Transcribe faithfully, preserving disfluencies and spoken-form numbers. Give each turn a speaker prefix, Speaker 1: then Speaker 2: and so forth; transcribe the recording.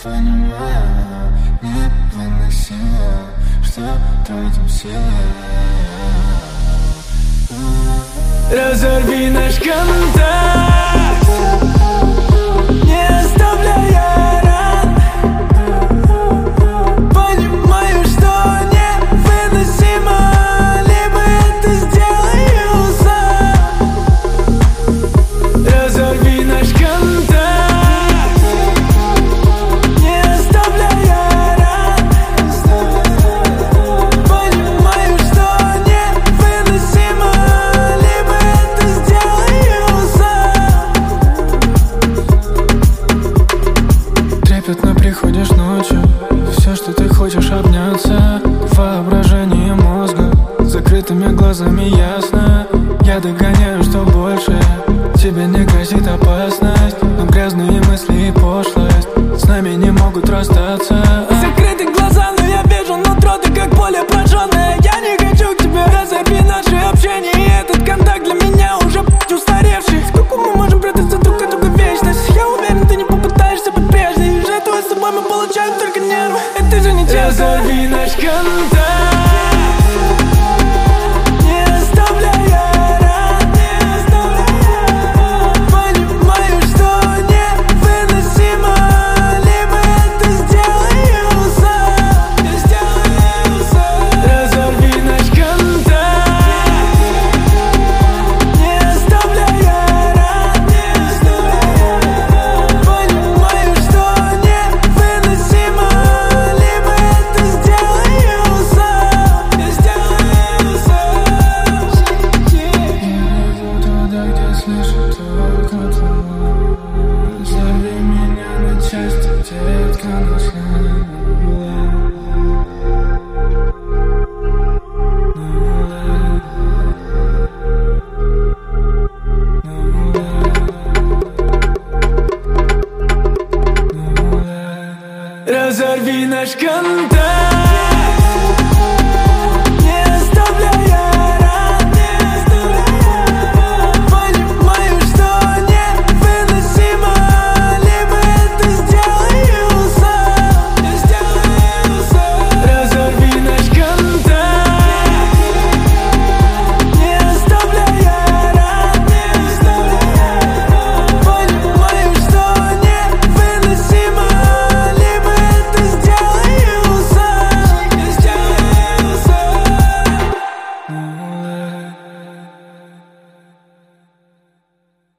Speaker 1: Понимаю, невыносимо, что тратим силы. Разорви наш контакт, не оставляя ран. Понимаю, что невыносимо, либо это сделаю сам. Разорви наш контакт, не оставляя ран. Понимаю, что невыносимо, либо это сделаю сам. Трепетно приходишь ночью, все, что ты хочешь, обняться. Воображение мозга, закрытыми глазами ясно. Я догоняю, что больше тебе не грозит опасность, но грязные мысли и пошлость с нами не могут расстаться. Закрыты глаза, но я вижу нутро, ты как поле прожженное. Я не хочу к тебе, разорви наше общение. И этот контакт для меня уже устаревший. Сколько мы можем прятаться друг от друга вечность? Я уверен, ты не попытаешься быть прежней. Жертвуя с тобой, мы получаем только нервы. Это же не честно. Разорви наш контакт, не оставляя ран. Понимаю, что невыносимо, либо это сделаю сам. Разорви наш контакт, не оставляя ран. Понимаю, что невыносимо, либо это сделаю сам. Я иду туда, где слышу только твой. Разорви меня на части, детка, нужна. Разорви наш контакт.